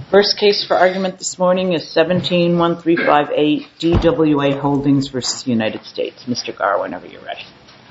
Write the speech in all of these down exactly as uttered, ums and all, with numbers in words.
First case for argument this morning is seventeen one three five eight D W A Holdings versus United States. Mister Garr, whenever you're ready.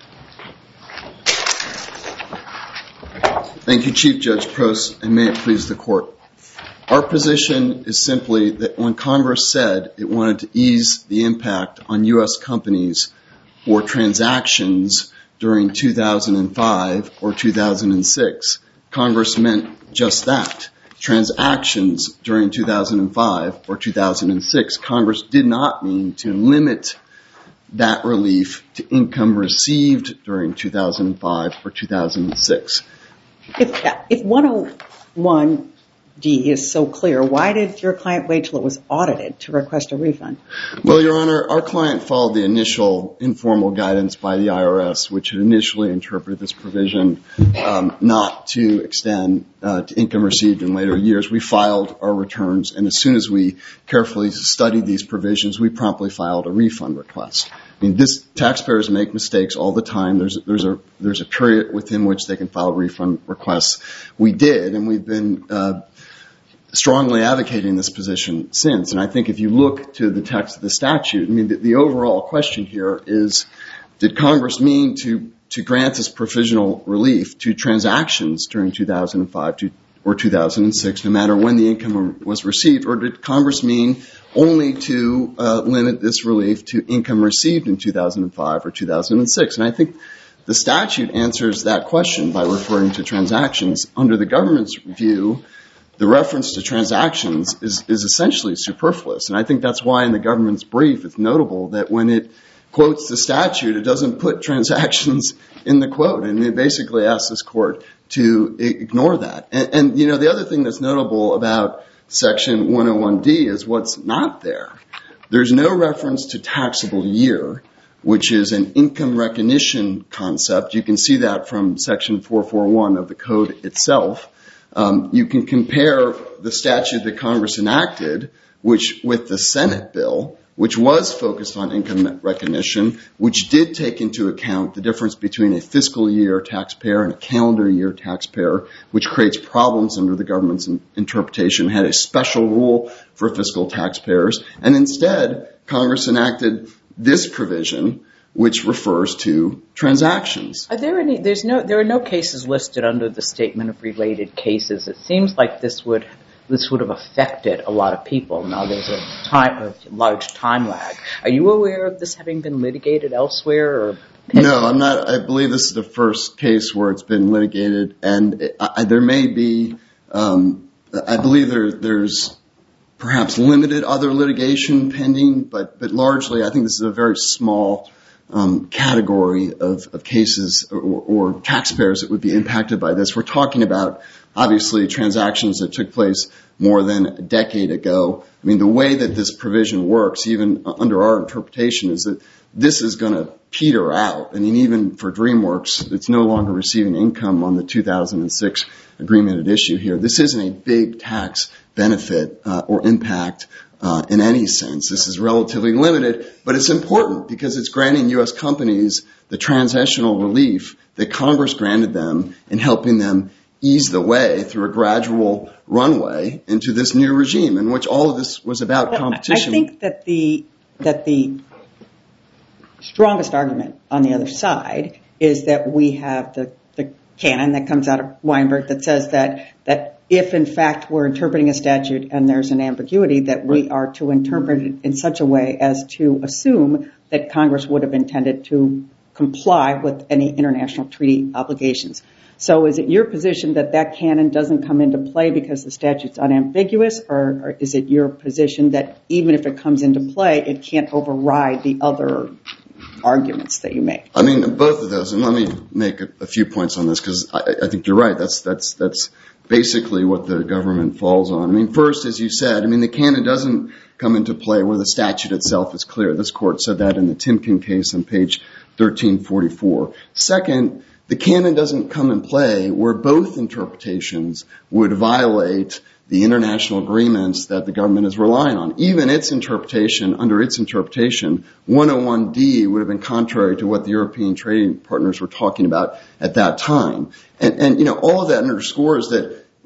Thank you, Chief Judge Prost, and may it please the Court. Our position is simply that when Congress said it wanted to ease the impact on U S companies for transactions during two thousand five or two thousand six, Congress meant just that. Transactions during two thousand five or two thousand six, Congress did not mean to limit that relief to income received during two thousand five or two thousand six. If, if one oh one D is so clear, why did your client wait till it was audited to request a refund? Well, Your Honor, our client followed the initial informal guidance by the I R S, which had initially interpreted this provision um, not to extend uh, to income received in later years. We filed our returns, and as soon as we carefully studied these provisions, we promptly filed a refund request. I mean, this taxpayers make mistakes all the time. There's there's a there's a period within which they can file refund requests. We did, and we've been uh, strongly advocating this position since. And I think if you look to the text of the statute, I mean, the, the overall question here is, did Congress mean to to grant this provisional relief to transactions during two thousand five to, or two thousand six, no matter when the income was received, or did Congress mean only to uh, limit this relief to income received in two thousand five or two thousand six? And I think the statute answers that question by referring to transactions. Under the government's view, the reference to transactions is, is essentially superfluous. And I think that's why in the government's brief it's notable that when it quotes the statute, it doesn't put transactions in the quote. And it basically asks this court to ignore that. And, and you know, the other thing that's notable about Section one oh one D is what's not there. There's no reference to taxable year, which is an income recognition concept. You can see that from Section four forty-one of the code itself. Um, you can compare the statute that Congress enacted, which with the Senate bill, which was focused on income recognition, which did take into account the difference between a fiscal year taxpayer and a calendar year taxpayer, which creates problems under the government's in- interpretation, had a special rule for fiscal taxpayers. And instead, Congress enacted this provision, which refers to transactions. Are there any? There's no. There are no cases listed under the statement of related cases. It seems like this would this would have affected a lot of people. Now there's a time, a large time lag. Are you aware of this having been litigated elsewhere? Or no, I'm not. I believe this is the first case where it's been litigated, and it, I, there may be. Um, I believe there there's perhaps limited other litigation pending, but but largely, I think this is a very small Um, category of, of cases or, or taxpayers that would be impacted by this. We're talking about, obviously, transactions that took place more than a decade ago. I mean, the way that this provision works, even under our interpretation, is that this is going to peter out. I mean, even for DreamWorks, it's no longer receiving income on the two thousand six agreement at issue here. This isn't a big tax benefit uh, or impact Uh, in any sense. This is relatively limited, but it's important because it's granting U S companies the transitional relief that Congress granted them in helping them ease the way through a gradual runway into this new regime in which all of this was about well, competition. I think that the that the strongest argument on the other side is that we have the, the canon that comes out of Weinberg that says that that if, in fact, we're interpreting a statute and there's an ambiguity, that we are to interpret it in such a way as to assume that Congress would have intended to comply with any international treaty obligations. So is it your position that that canon doesn't come into play because the statute's unambiguous, or, or is it your position that even if it comes into play, it can't override the other arguments that you make? I mean, both of those. And let me make a, a few points on this because I, I think you're right. That's that's that's basically what the government falls on. I mean, first, as you said, I mean, the canon doesn't come into play where the statute itself is clear. This court said that in the Timken case on page thirteen forty-four. Second, the canon doesn't come in play where both interpretations would violate the international agreements that the government is relying on. Even its interpretation, under its interpretation, one oh one D would have been contrary to what the European trading partners were talking about at that time. And, and you know, all of that underscores that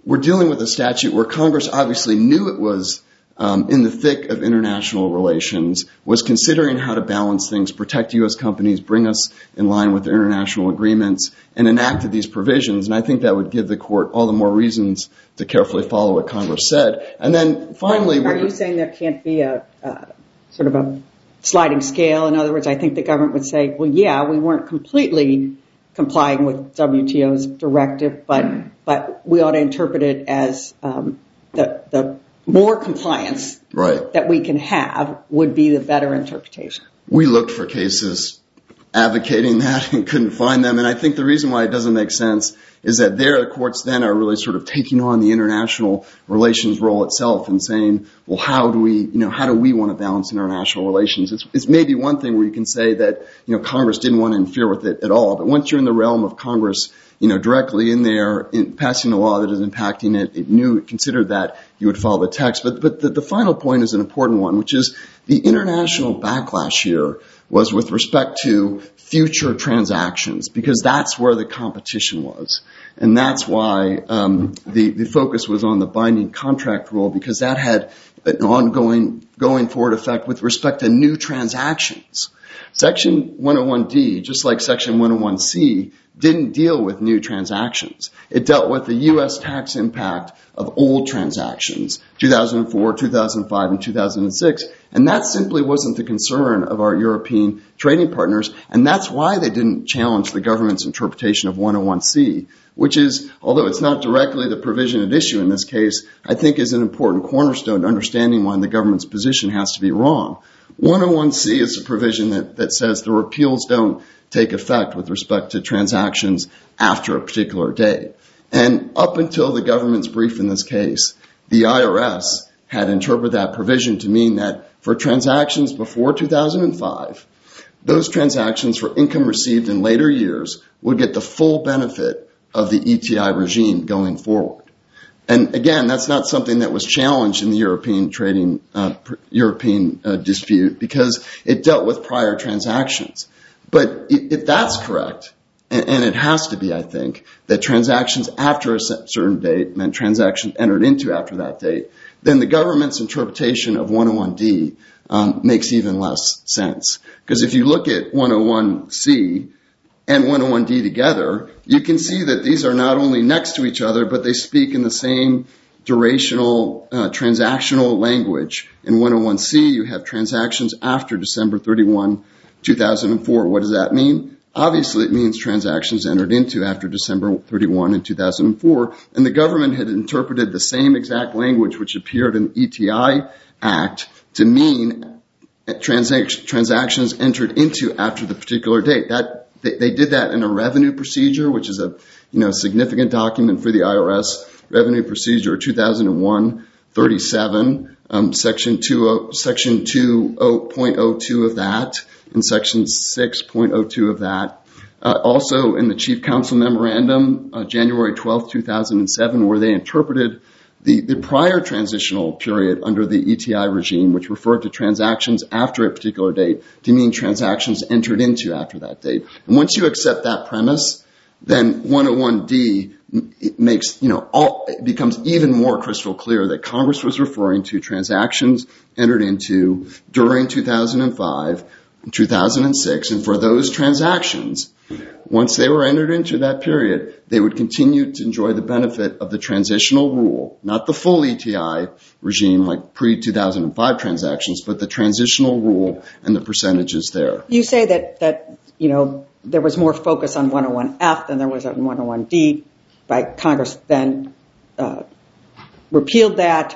we're dealing with a statute where Congress obviously knew it was um, in the thick of international relations, was considering how to balance things, protect U S companies, bring us in line with international agreements, and enacted these provisions. And I think that would give the court all the more reasons to carefully follow what Congress said. And then finally... Are you saying there can't be a uh, sort of a sliding scale? In other words, I think the government would say, well, yeah, we weren't completely complying with W T O's directive, but but we ought to interpret it as um, the the more compliance right. that we can have would be the better interpretation. We looked for cases advocating that and couldn't find them. And I think the reason why it doesn't make sense is that there the courts then are really sort of taking on the international relations role itself and saying, well, how do we, you know, how do we want to balance international relations? It's, it's maybe one thing where you can say that, you know, Congress didn't want to interfere with it at all. But once you're in the realm of Congress, you know, directly in there, in passing a law that is impacting it, it knew, it considered that, you would follow the text. But, but the, the final point is an important one, which is the international backlash here was with respect to future transactions, because that's where the competition was. And that's why um, the, the focus was on the binding contract rule, because that had an ongoing, going forward effect with respect to new transactions. Section one oh one D, just like Section one oh one C, didn't deal with new transactions. It dealt with the U S tax impact of old transactions, two thousand four, two thousand five, and two thousand six. And that simply wasn't the concern of our European trading partners. And that's why they didn't challenge the government's interpretation of one oh one C, which is, although it's not directly the provision at issue in this case, I think is an important cornerstone to understanding why the government's position has to be wrong. one oh one C is a provision that, that says the repeals don't take effect with respect to transactions after a particular date. And up until the government's brief in this case, the I R S had interpreted that provision to mean that for transactions before two thousand five, those transactions for income received in later years would get the full benefit of the E T I regime going forward. And again, that's not something that was challenged in the European trading, uh, European uh, dispute, because it dealt with prior transactions. But if that's correct, and it has to be, I think, that transactions after a certain date meant transactions entered into after that date, then the government's interpretation of one oh one D um, makes even less sense. Because if you look at one oh one C and one oh one D together, you can see that these are not only next to each other, but they speak in the same durational, uh, transactional language. In one oh one C, you have transactions after December thirty-first, two thousand four. What does that mean? Obviously, it means transactions entered into after December thirty-first in two thousand four, and the government had interpreted the same exact language which appeared in the E T I Act to mean transac- transactions entered into after the particular date. That they, they did that in a revenue procedure, which is a you know significant document for the I R S, Revenue Procedure two thousand one thirty-seven, um, section two section two point oh two of that. In section six point oh two of that. Uh, also in the Chief Counsel Memorandum, uh, January twelfth, two thousand seven, where they interpreted the, the prior transitional period under the E T I regime, which referred to transactions after a particular date, to mean transactions entered into after that date. And once you accept that premise, then one oh one D it makes, you know, all, it becomes even more crystal clear that Congress was referring to transactions entered into during two thousand five, two thousand six, and for those transactions, once they were entered into that period, they would continue to enjoy the benefit of the transitional rule, not the full E T I regime like pre two thousand five transactions, but the transitional rule and the percentages there. You say that, that you know, there was more focus on one oh one F than there was on one oh one D, by Congress then uh, repealed that.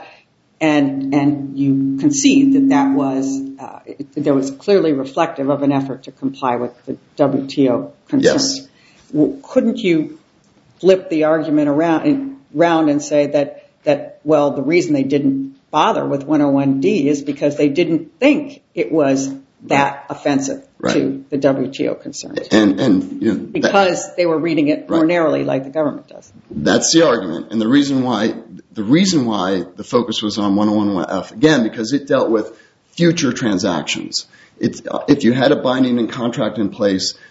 And and you concede that that was uh, it, that was clearly reflective of an effort to comply with the W T O concerns. Yes. Well, couldn't you flip the argument around and, around and say that that well the reason they didn't bother with one oh one D is because they didn't think it was that offensive right. to the W T O concerns, and and you know, because that, they were reading it more right. narrowly like the government does. That's the argument, and the reason why the reason why the focus was on one oh one F again because it dealt with future transactions. It's, if you had a binding and contract in place,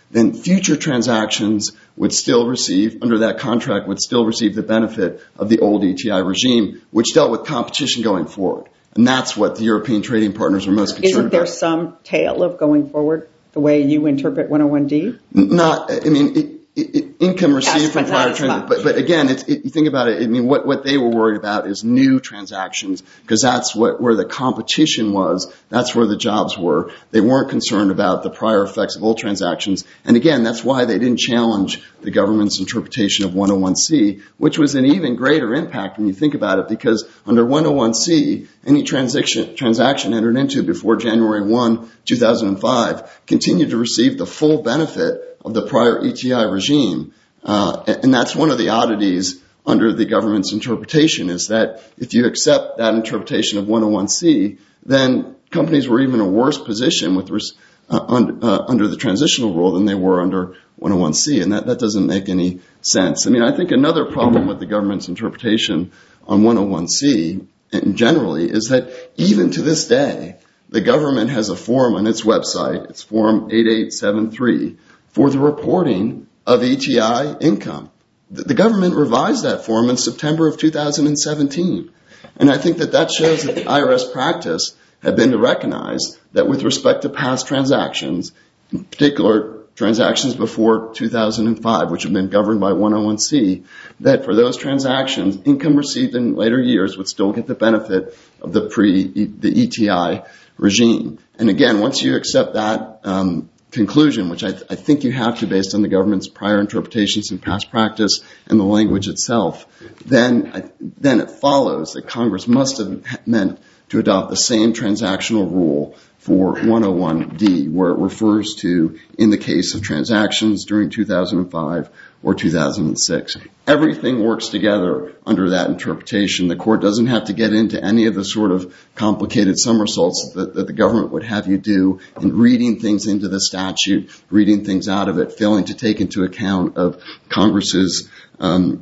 then future transactions would still receive, under that contract, would still receive the benefit of the old E T I regime, which dealt with competition going forward. And that's what the European trading partners were most concerned Isn't there about. some tail of going forward, the way you interpret one oh one D? Not, I mean, it, it, it, income received Yes, from but prior not as transactions. much. But, but again, it's, it, you think about it, I mean, what, what they were worried about is new transactions, because that's what, where the competition was. That's where the jobs were. They weren't concerned about the prior effects of old transactions. And again, that's why they didn't challenge the government's interpretation of one oh one C, which was an even greater impact when you think about it, because under one oh one C, any transaction, transaction entered into before January first, two thousand five continued to receive the full benefit of the prior E T I regime. Uh, and that's one of the oddities under the government's interpretation, is that if you accept that interpretation of one oh one C, then companies were even in a worse position with res- uh, un- uh, under the transitional rule than they were under one oh one C, and that, that doesn't make any sense. I mean, I think another problem with the government's interpretation on one oh one C, and generally, is that even to this day, the government has a form on its website, it's Form eighty-eight seventy-three, for the reporting of E T I income. The government revised that form in September of two thousand seventeen. And I think that that shows that the I R S practice had been to recognize that with respect to past transactions, in particular transactions before two thousand five, which have been governed by one oh one C, that for those transactions, income received in later years would still get the benefit of the pre, the E T I regime. And again, once you accept that um, conclusion, which I, th- I think you have to based on the government's prior interpretations and past practice and the language itself, then, I, then it follows that Congress must have meant to adopt the same transactional rule for one oh one D, where it refers to in the case of transactions during two thousand five or two thousand six. Everything works together under that interpretation. The court doesn't have to get into any of the sort of complicated somersaults that, that the government would have you do in reading things into the statute, reading things out of it, failing to take into account of Congress's um,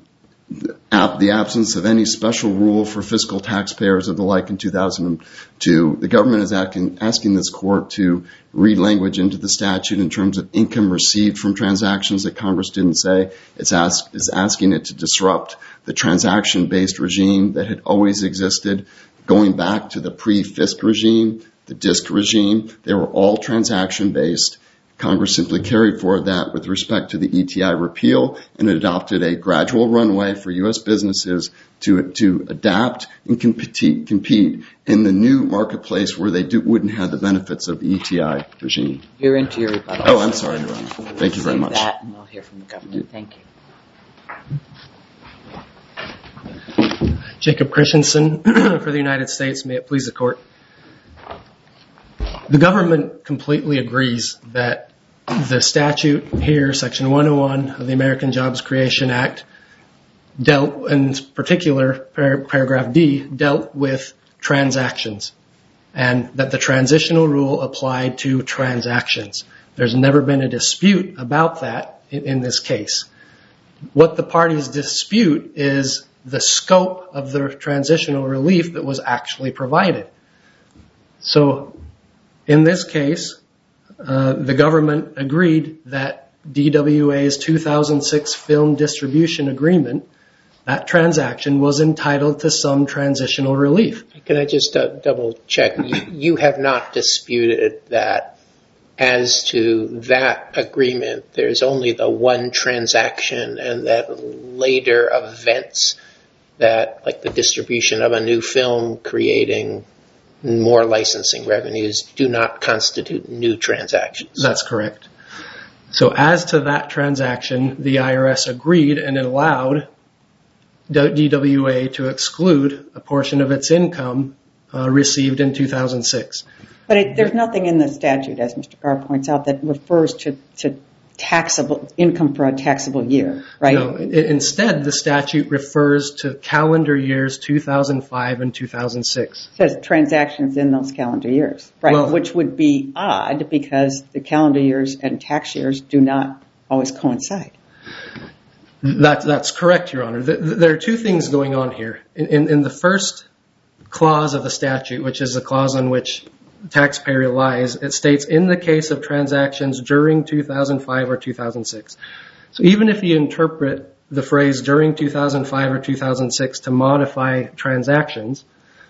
the absence of any special rule for fiscal taxpayers or the like in two thousand two. The government is asking, asking this court to read language into the statute in terms of income received from transactions that Congress didn't say. It's, ask, it's asking it to disrupt the transaction-based regime that had always existed, going back to the pre-FISC regime, the DISC regime. They were all transaction-based. Congress simply carried forward that with respect to the E T I repeal and adopted a gradual runway for U S businesses to to adapt and compete, compete in the new marketplace where they do, wouldn't have the benefits of the E T I regime. You're into your rebuttal. Oh, I'm sorry, Your Honor. Thank you very much. That, and we'll hear from the government. Thank you. Jacob Christensen for the United States. May it please the court. The government completely agrees that the statute here, Section one oh one of the American Jobs Creation Act, dealt, in particular, par- paragraph D, dealt with transactions, and that the transitional rule applied to transactions. There's never been a dispute about that in, in this case. What the parties dispute is the scope of the transitional relief that was actually provided. So, in this case, uh, the government agreed that D W A's two thousand six film distribution agreement, that transaction was entitled to some transitional relief. Can I just uh, double check? You, you have not disputed that as to that agreement, there's only the one transaction, and that later events that, like the distribution of a new film creating more licensing revenues, do not constitute new transactions. That's correct. So as to that transaction, the I R S agreed and it allowed D W A to exclude a portion of its income uh, received in two thousand six. But it, there's nothing in the statute, as Mister Carr points out, that refers to, to taxable income for a taxable year, right? No, it, instead, the statute refers to calendar years two thousand five and two thousand six. It says transactions in those calendar years, right? Well, which would be odd because the calendar years and tax years do not always coincide. That, that's correct, Your Honor. There are two things going on here. In, in, in the first clause of the statute, which is the clause on which taxpayer relies, it states in the case of transactions during two thousand five or two thousand six. So even if you interpret the phrase during two thousand five or two thousand six to modify transactions,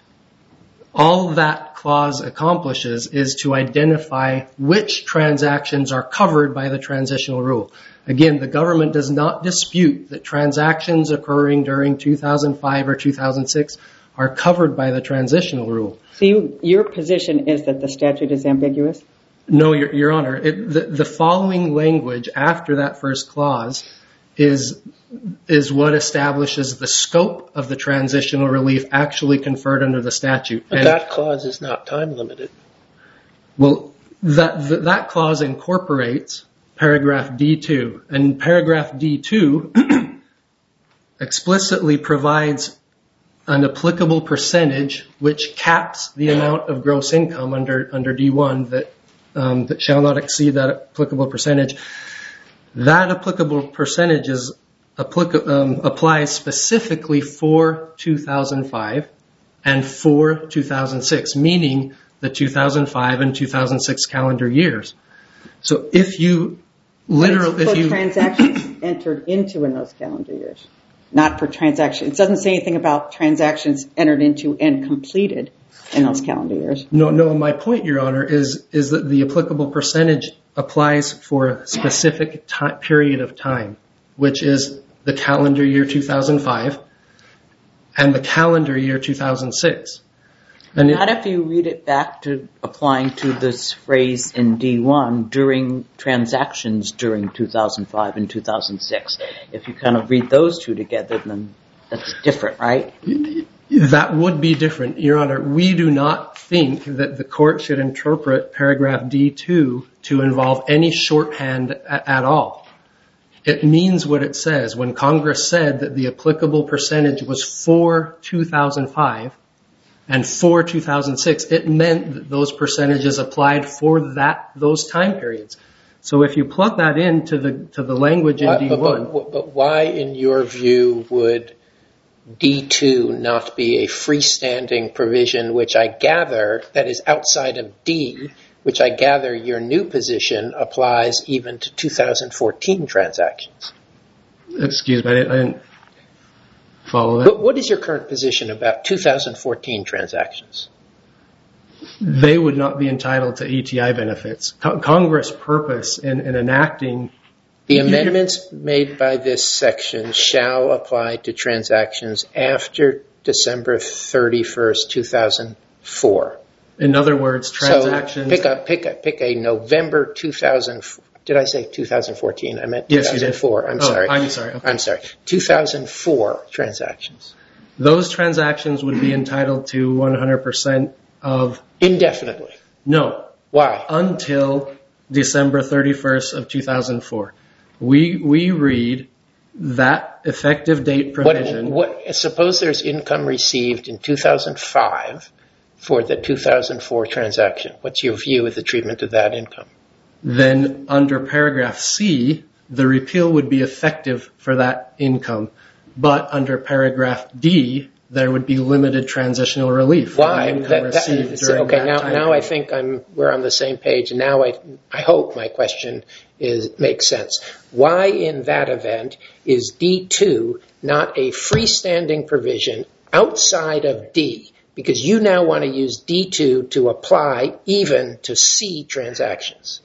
all that clause accomplishes is to identify which transactions are covered by the transitional rule. Again, the government does not dispute that transactions occurring during two thousand five or two thousand six are covered by the transitional rule. So you, your position is that the statute is ambiguous? No, Your, Your Honor. It, the, the following language after that first clause is is what establishes the scope of the transitional relief actually conferred under the statute. But and, that clause is not time limited. Well, that, that, that clause incorporates paragraph D two. And paragraph D two explicitly provides an applicable percentage which caps the amount of gross income under, under D one that, um, that shall not exceed that applicable percentage. That applicable percentage is applica- um, applies specifically for two thousand five and for two thousand six, meaning the two thousand five and two thousand six calendar years. So if you literally, if you transactions entered into in those calendar years, not for transactions. It doesn't say anything about transactions entered into and completed in those calendar years. No, no. My point, Your Honor, is is that the applicable percentage applies for a specific time, period of time, which is the calendar year two thousand five and the calendar year two thousand six. And not if you read it back to applying to this phrase in D one during transactions during two thousand five and two thousand six. If you kind of read those two together, then that's different, right? That would be different, Your Honor. We do not think that the court should interpret paragraph D two to involve any shorthand a- at all. It means what it says. When Congress said that the applicable percentage was for two thousand five and for two thousand six, it meant that those percentages applied for that those time periods. So if you plug that into the to the language in D one... But, but, but why, in your view, would D two not be a freestanding provision, which I gather, that is outside of D, which I gather your new position applies even to two thousand fourteen transactions? Excuse me, I didn't, I didn't follow that. But what is your current position about two thousand fourteen transactions? They would not be entitled to E T I benefits. Co- Congress' purpose in, in enacting... The amendments made by this section shall apply to transactions after December thirty-first, two thousand four. In other words, transactions... So pick a, pick a, pick a November two thousand... Did I say two thousand fourteen? I meant two thousand four. Yes, you did. I'm oh, sorry. I'm sorry. Okay. I'm sorry. two thousand four transactions. Those transactions would be entitled to one hundred percent of... Indefinitely. No. Why? Until December thirty-first of two thousand four. We we read that effective date provision... What, what, suppose there's income received in two thousand five for the two thousand four transaction. What's your view of the treatment of that income? Then under paragraph C, the repeal would be effective for that income. But under paragraph D, there would be limited transitional relief. Why? That, that, okay, now, now I think I'm, we're on the same page. And now I, I hope my question is makes sense. Why in that event is D two not a freestanding provision outside of D? Because you now want to use D two to apply even to C transactions.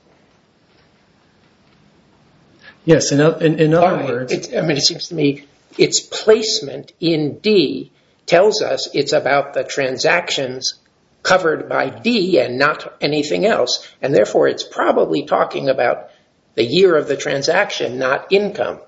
Yes, in, in, in other Why? words... It's, I mean, it seems to me its placement in D tells us it's about the transactions covered by D and not anything else. And therefore, it's probably talking about the year of the transaction, not income.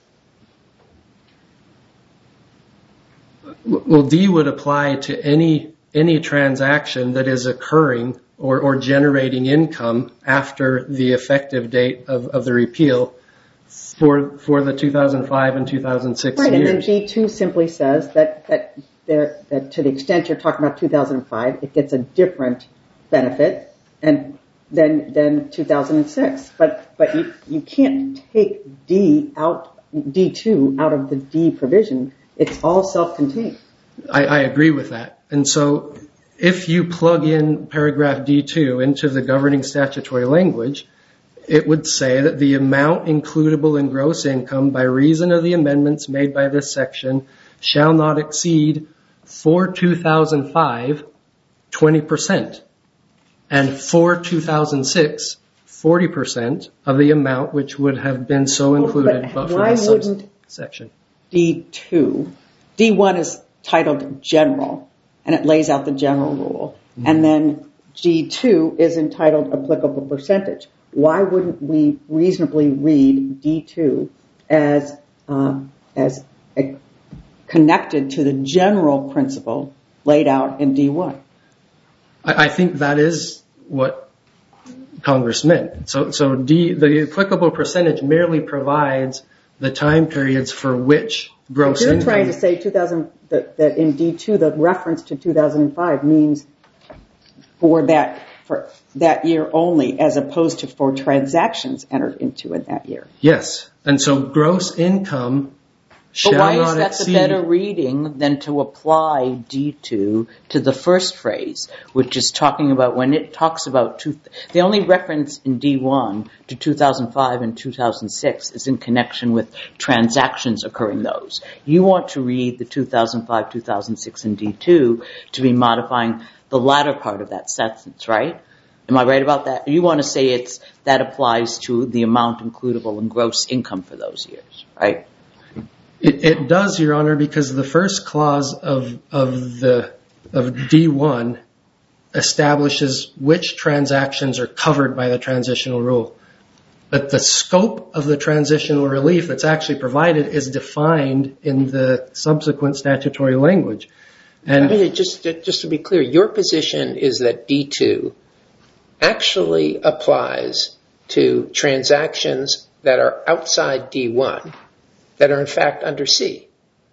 Well, D would apply to any any transaction that is occurring or, or generating income after the effective date of, of the repeal for for the two thousand five and two thousand six right, years. And then D two simply says that that there that to the extent you're talking about two thousand five, it gets a different benefit and than than two thousand six. But but you you can't take D out D two out of the D provision. It's all self-contained. I, I agree with that. And so if you plug in paragraph D two into the governing statutory language, it would say that the amount includable in gross income by reason of the amendments made by this section shall not exceed for two thousand five, twenty percent, and for two thousand six, forty percent of the amount which would have been so included but, but for why the wouldn't subsection. D two, D one is titled general, and it lays out the general rule, mm-hmm. and then D two is entitled applicable percentage. Why wouldn't we reasonably read D two as uh, as a, connected to the general principle laid out in D one? I, I think that is what Congress meant. So, so D, the applicable percentage merely provides the time periods for which gross You're income. You're trying to say two thousand that, that in D two the reference to two thousand five means for that for that year only, as opposed to for transactions entered into in that year. Yes, and so gross income shall but why not is that exceed. the better reading than to apply D two to the first phrase, which is talking about when it talks about two, the only reference in D one to two thousand five and two thousand six is in connection with transactions occurring those. You want to read the two thousand five, two thousand six in D two to be modifying the latter part of that sentence, right? Am I right about that? You want to say it's that applies to the amount includable in gross income for those years, right? It, it does, Your Honor, because the first clause of of the of D one establishes which transactions are covered by the transitional rule. But the scope of the transitional relief that's actually provided is defined in the subsequent statutory language. And I mean, just just to be clear, your position is that D two actually applies to transactions that are outside D one that are in fact under C.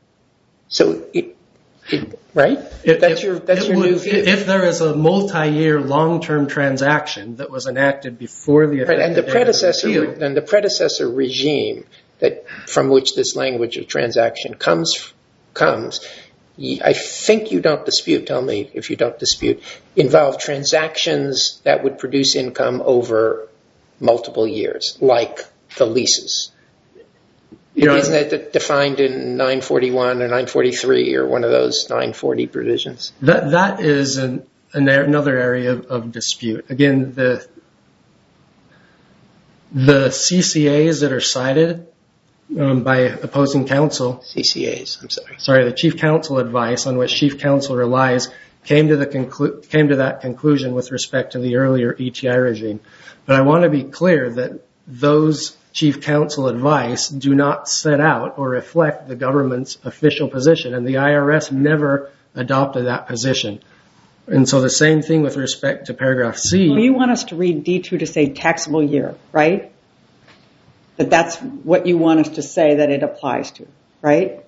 So, it, it, right? It, that's it, your that's your would, new view. If there is a multi-year long-term transaction that was enacted before the right, and the predecessor repeal, and the predecessor regime that from which this language of transaction comes comes. I think you don't dispute, tell me if you don't dispute, involve transactions that would produce income over multiple years, like the leases. You know, Isn't that defined in nine forty-one or nine forty-three or one of those nine forty provisions? That That is an, an, another area of, of dispute. Again, the the C C As that are cited Um, by opposing counsel. C C As, I'm sorry. Sorry, the chief counsel advice on which chief counsel relies came to the conclu- came to that conclusion with respect to the earlier E T I regime. But I want to be clear that those chief counsel advice do not set out or reflect the government's official position, and the I R S never adopted that position. And so the same thing with respect to paragraph C. Well, you want us to read D two to say taxable year, right? That that's what you want us to say that it applies to, right?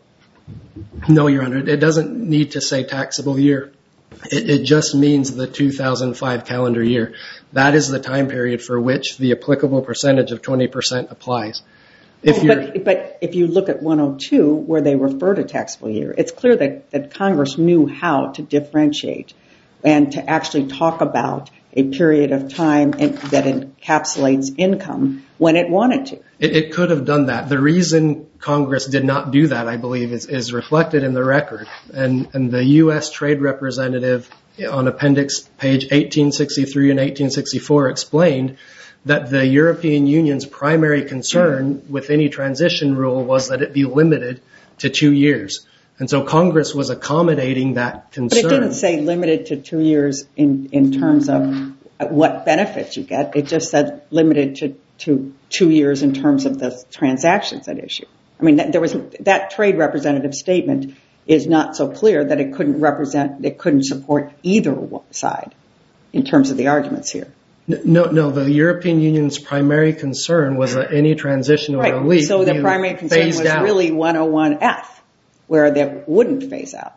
No, Your Honor, it doesn't need to say taxable year. It, it just means the two thousand five calendar year. That is the time period for which the applicable percentage of twenty percent applies. If oh, but, but if you look at one oh two, where they refer to taxable year, it's clear that, that Congress knew how to differentiate and to actually talk about a period of time in, that encapsulates income when it wanted to. It, it could have done that. The reason Congress did not do that, I believe, is, is reflected in the record. And, and the U S Trade Representative on appendix page eighteen sixty-three and eighteen sixty-four explained that the European Union's primary concern with any transition rule was that it be limited to two years. And so Congress was accommodating that concern. But it didn't say limited to two years in, in terms of what benefits you get. It just said limited to, to two years in terms of the transactions at issue. I mean, that, there was that trade representative statement is not so clear that it couldn't represent, it couldn't support either side in terms of the arguments here. No, no. The European Union's primary concern was that any transitional right. relief So the primary concern was out. really one oh one F. Where that wouldn't phase out.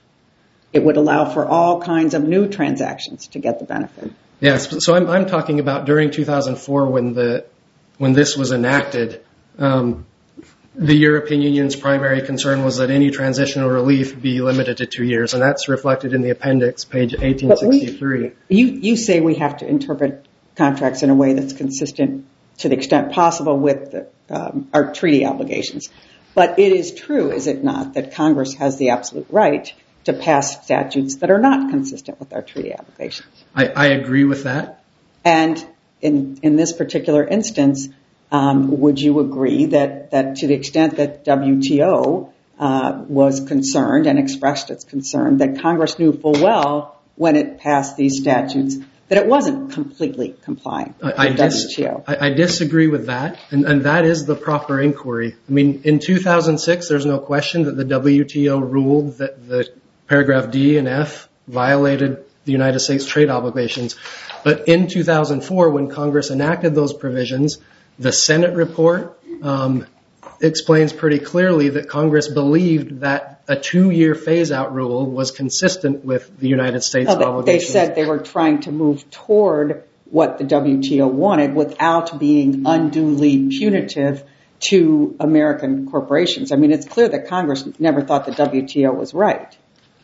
It would allow for all kinds of new transactions to get the benefit. Yes, so I'm, I'm talking about during two thousand four when the when this was enacted. Um, the European Union's primary concern was that any transitional relief be limited to two years, and that's reflected in the appendix, page eighteen sixty-three. We, you, you say we have to interpret contracts in a way that's consistent to the extent possible with the, um, our treaty obligations. But it is true, is it not, that Congress has the absolute right to pass statutes that are not consistent with our treaty obligations. I, I agree with that. And in, in this particular instance, um, would you agree that, that to the extent that W T O uh, was concerned and expressed its concern, that Congress knew full well when it passed these statutes that it wasn't completely complying with I, I dis- W T O? I, I disagree with that, and, and that is the proper inquiry. I mean, in two thousand six, there's no question that the W T O ruled that the paragraph D and F violated the United States trade obligations. But in two thousand four, when Congress enacted those provisions, the Senate report um, explains pretty clearly that Congress believed that a two-year phase-out rule was consistent with the United States no, obligations. They said they were trying to move toward what the W T O wanted without being unduly punitive to American corporations. I mean, it's clear that Congress never thought the W T O was right.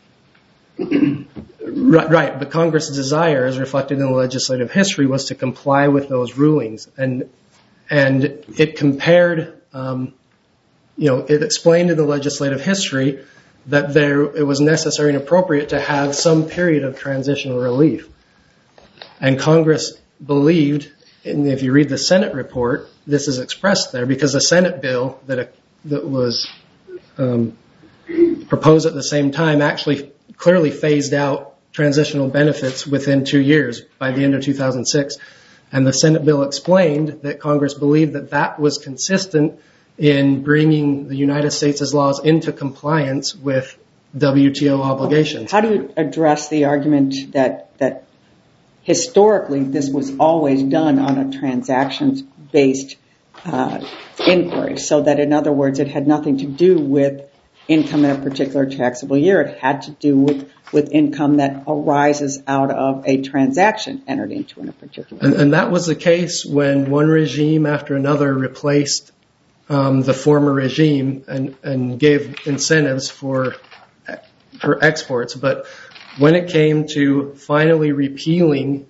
Right, right, but Congress' desire, as reflected in the legislative history, was to comply with those rulings, and and it compared, um, you know, it explained in the legislative history that there it was necessary and appropriate to have some period of transitional relief, and Congress believed, and if you read the Senate report, this is expressed there because the Senate bill that that was um, proposed at the same time actually clearly phased out transitional benefits within two years by the end of two thousand six. And the Senate bill explained that Congress believed that that was consistent in bringing the United States' laws into compliance with W T O obligations. How do you address the argument that that historically this was always done on a transactions-based uh, inquiry, so that in other words it had nothing to do with income in a particular taxable year. It had to do with, with income that arises out of a transaction entered into in a particular year. And, and that was the case when one regime after another replaced um, the former regime and, and gave incentives for for exports. But when it came to finally repealing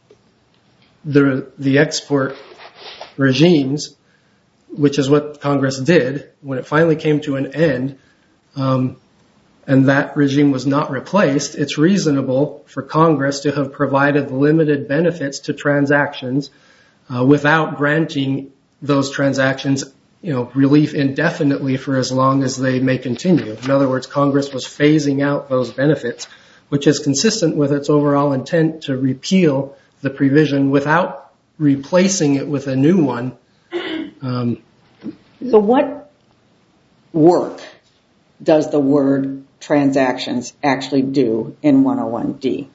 the the export regimes, which is what Congress did, when it finally came to an end, Um, and that regime was not replaced, it's reasonable for Congress to have provided limited benefits to transactions uh, without granting those transactions, you know, relief indefinitely for as long as they may continue. In other words, Congress was phasing out those benefits, which is consistent with its overall intent to repeal the provision without replacing it with a new one. Um, so what work does the word transactions actually do in one oh one D?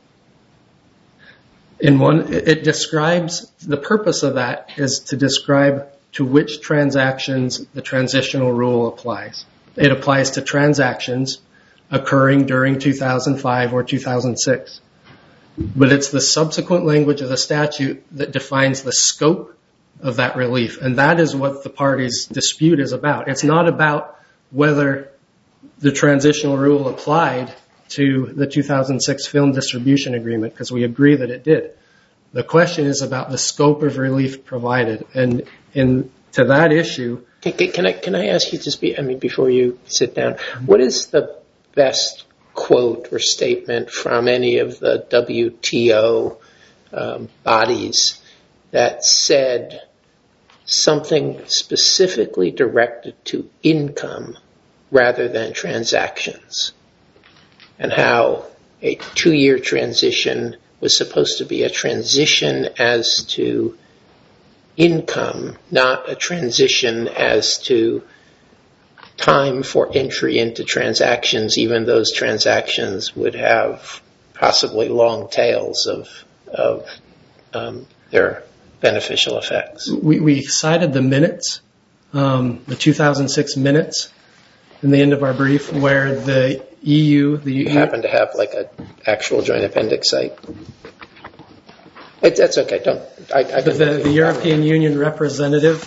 In one, it describes, the purpose of that is to describe to which transactions the transitional rule applies. It applies to transactions occurring during two thousand five or two thousand six. But it's the subsequent language of the statute that defines the scope of that relief. And that is what the parties' dispute is about. It's not about whether the transitional rule applied to the two thousand six film distribution agreement, because we agree that it did. The question is about the scope of relief provided. And in to that issue... Can, can, I, can I ask you to speak, I mean, before you sit down, what is the best quote or statement from any of the W T O um, bodies that said something specifically directed to income rather than transactions, and how a two-year transition was supposed to be a transition as to income, not a transition as to time for entry into transactions, even those transactions would have possibly long tails of, of um, their beneficial effects? We, we cited the minutes, um, the two thousand six minutes, in the end of our brief, where the E U... the You happen to have like an actual joint appendix site? It, that's okay. Don't. I, I the, the, the European Union representative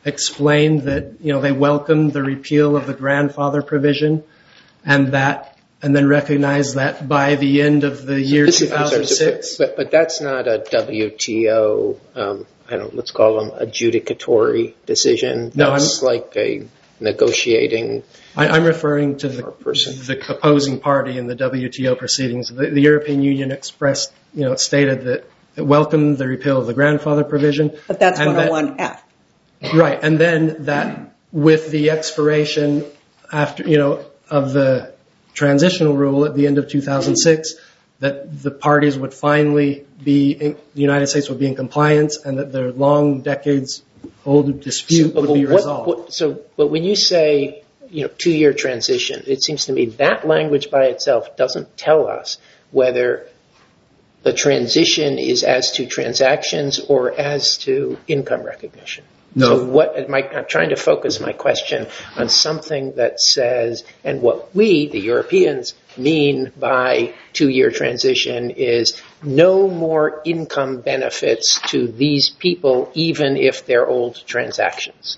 explained that, you know, they welcomed the repeal of the grandfather provision, and that, and then recognized that by the end of the year two thousand six. But, but that's not a W T O, um, I don't, let's call them adjudicatory decision. That's no, like a negotiating. I, I'm referring to the, the opposing party in the W T O proceedings. The, the European Union expressed, you know, it stated that it welcomed the repeal of the grandfather provision. But that's one oh one F. Right, and then that with the expiration after, you know, of the transitional rule at the end of two thousand six, that the parties would finally be, in, the United States would be in compliance, and that their long decades old dispute so, would be what, resolved. What, so, but when you say, you know, two-year transition, it seems to me that language by itself doesn't tell us whether the transition is as to transactions or as to income recognition. No. So what am I, I'm trying to focus my question on something that says, and what we, the Europeans, mean by two-year transition is no more income benefits to these people, even if they're old transactions.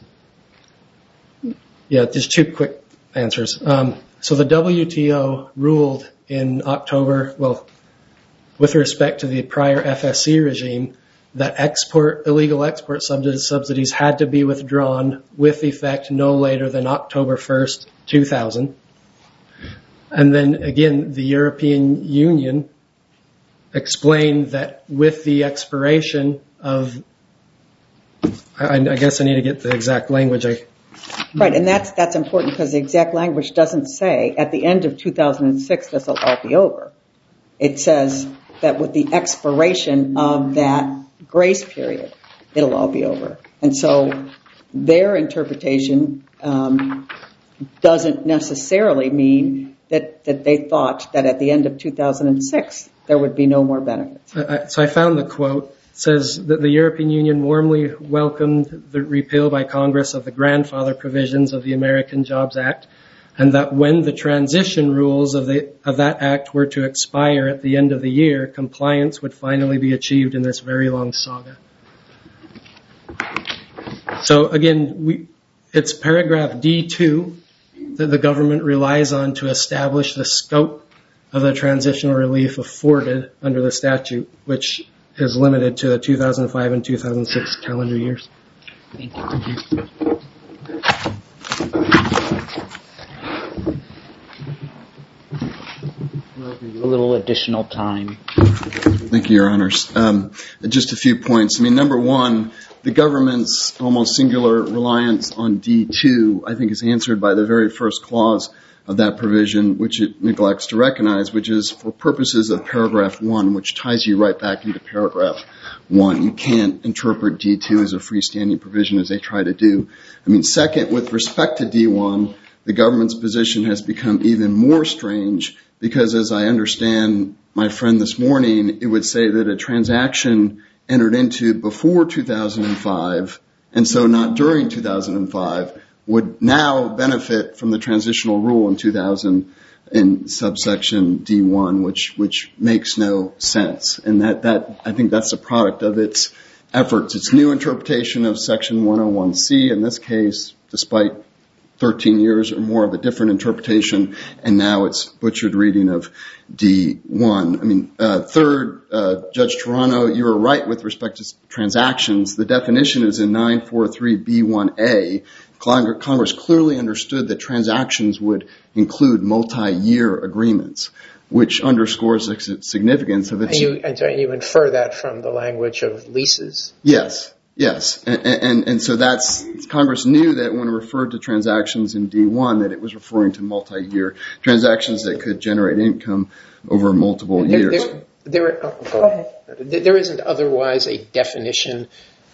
Yeah, just two quick answers. Um, so the W T O ruled in October, well, with respect to the prior F S C regime, that export illegal export subsidies had to be withdrawn with effect no later than October first, two thousand. And then again, the European Union explained that with the expiration of, I, I guess I need to get the exact language. I, right, and that's that's important because the exact language doesn't say at the end of two thousand six this will all be over. It says that with the expiration of that grace period, it'll all be over. And so their interpretation um, doesn't necessarily mean that, that they thought that at the end of two thousand six there would be no more benefits. I, so I found the quote. It says that the European Union warmly welcomed the repeal by Congress of the grandfather provisions of the American Jobs Act, and that when the transition rules of, the, of that act were to expire at the end of the year, compliance would finally be achieved in this very long saga. So again, we, it's paragraph D two that the government relies on to establish the scope of the transitional relief afforded under the statute, which is limited to the two thousand five and two thousand six calendar years. Thank you. Thank you. A little additional time. Thank you, Your Honors. Um, just a few points. I mean, number one, the government's almost singular reliance on D two, I think, is answered by the very first clause of that provision, which it neglects to recognize, which is for purposes of paragraph one, which ties you right back into paragraph one. You can't interpret D two as a freestanding provision as they try to do. I mean, second, with respect to D one, the government's position has become even more strange because, as I understand my friend this morning, it would say that a transaction entered into before two thousand five, and so not during two thousand five, would now benefit from the transitional rule in two thousand in subsection D one, which which makes no sense. And that, that I think that's a product of its efforts. Its new interpretation of section one oh one C, in this case, despite thirteen years or more of a different interpretation, and now it's butchered reading of D one. I mean, uh, third, uh, Judge Toronto, you were right with respect to transactions. The definition is in nine forty-three B one A. Congress clearly understood that transactions would include multi-year agreements, which underscores the significance of its... And you, and sorry, you infer that from the language of leases? Yes. Yes, and, and and so that's, Congress knew that when it referred to transactions in D one that it was referring to multi-year transactions that could generate income over multiple there, years. There, there, oh, go ahead. There isn't otherwise a definition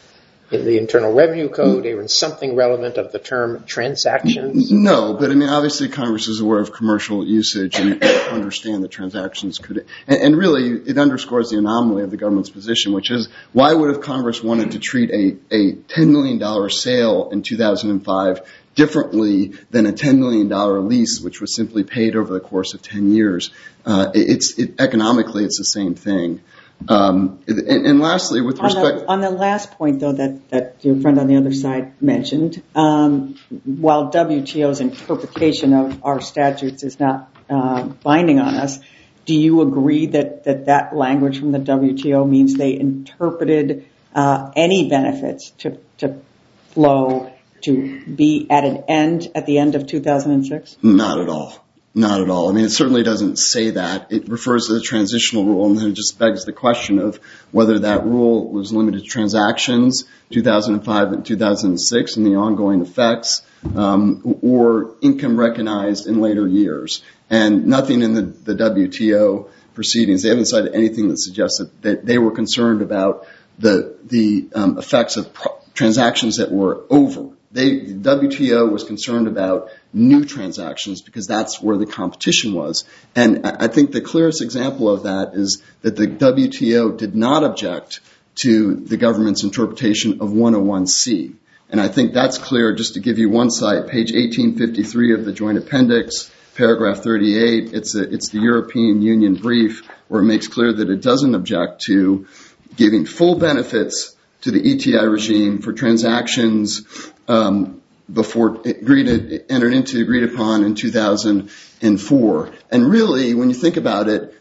in the Internal Revenue Code or in something relevant of the term transactions? No, but I mean, obviously Congress is aware of commercial usage and understand that transactions could, and, and really it underscores the anomaly of the government's position, which is why would have Congress wanted to treat a, a ten million dollars sale in two thousand five differently than a ten million dollars lease, which was simply paid over the course of ten years? Uh, it's, it, economically, it's the same thing. Um, and, and lastly, with respect... On the, on the last point, though, that, that your friend on the other side mentioned, um, while W T O's interpretation of our statutes is not uh, binding on us, do you agree that, that that language from the W T O means they interpreted uh, any benefits to, to flow to be at an end at the end of two thousand six? Not at all. Not at all. I mean, it certainly doesn't say that. It refers to the transitional rule, and then it just begs the question of whether that rule was limited to transactions, two thousand five and two thousand six, and the ongoing effects, um, or income recognized in later years. And nothing in the, the W T O proceedings, they haven't cited anything that suggests that, that they were concerned about the, the um, effects of pro- transactions that were over. They, the W T O was concerned about new transactions because that's where the competition was. And I think the clearest example of that is that the W T O did not object to the government's interpretation of one oh one C. And I think that's clear. Just to give you one site, page eighteen fifty-three of the Joint Appendix, paragraph thirty-eight, it's, a, it's the European Union brief where it makes clear that it doesn't object to giving full benefits to the E T I regime for transactions um, before agreed, entered into, agreed upon in two thousand four. And really, when you think about it,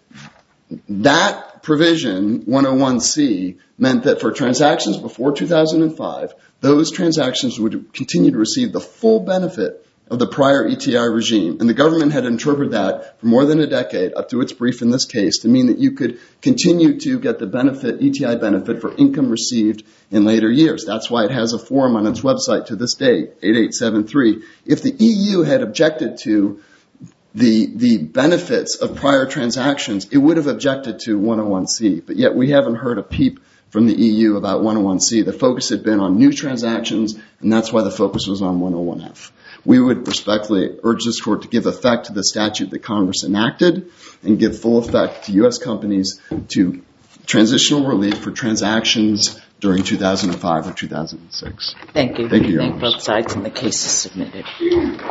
that provision, one oh one C, meant that for transactions before two thousand five, those transactions would continue to receive the full benefit of the prior E T I regime. And the government had interpreted that for more than a decade, up to its brief in this case, to mean that you could continue to get the benefit, E T I benefit, for income received in later years. That's why it has a form on its website to this day, eighty-eight seventy-three. If the E U had objected to the the benefits of prior transactions, it would have objected to one oh one C. But yet we haven't heard a peep from the E U about one oh one C. The focus had been on new transactions, and that's why the focus was on one oh one F. We would respectfully urge this Court to give effect to the statute that Congress enacted and give full effect to U S companies to transitional relief for transactions during two thousand five or two thousand six. Thank you. Thank you, Your Thank Honors. both sides, and the case is submitted.